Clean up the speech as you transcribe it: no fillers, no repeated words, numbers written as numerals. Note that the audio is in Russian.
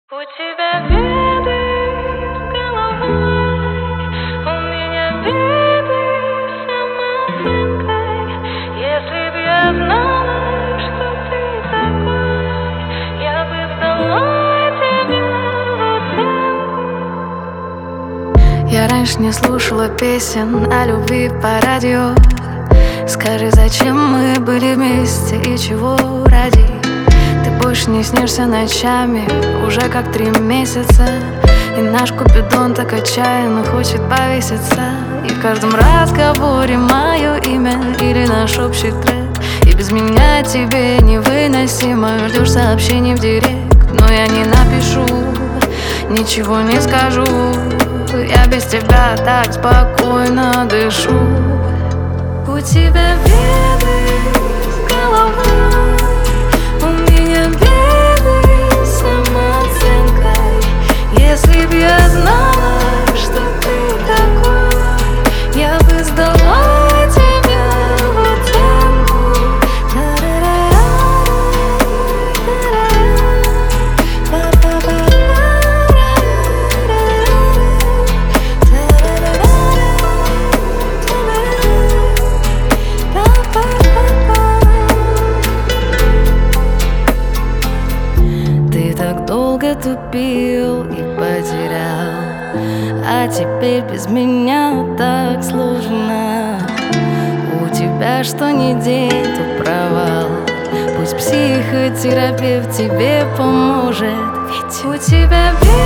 У тебя беды с головой, у меня беды с самооценкой. Если б я знала, что ты такой, я бы сдала тебя в оценку. Я раньше не слушала песен о любви по радио. Скажи, зачем мы были вместе и чего ради? Ты больше не снишься ночами уже как 3 месяца. И наш Купидон так отчаянно хочет повеситься. И в каждом разговоре мое имя или наш общий трек. И без меня тебе невыносимо. Ждешь сообщений в директ, но я не напишу, ничего не скажу. Я без тебя так спокойно дышу. У тебя беды с головой, у меня беды с самооценкой. Если б я знала, что ты такой, я бы сдала тебя в оценку. Ты так долго тупил и потерял, а теперь без меня так сложно. У тебя что ни день, то провал. Пусть психотерапевт тебе поможет, ведь у тебя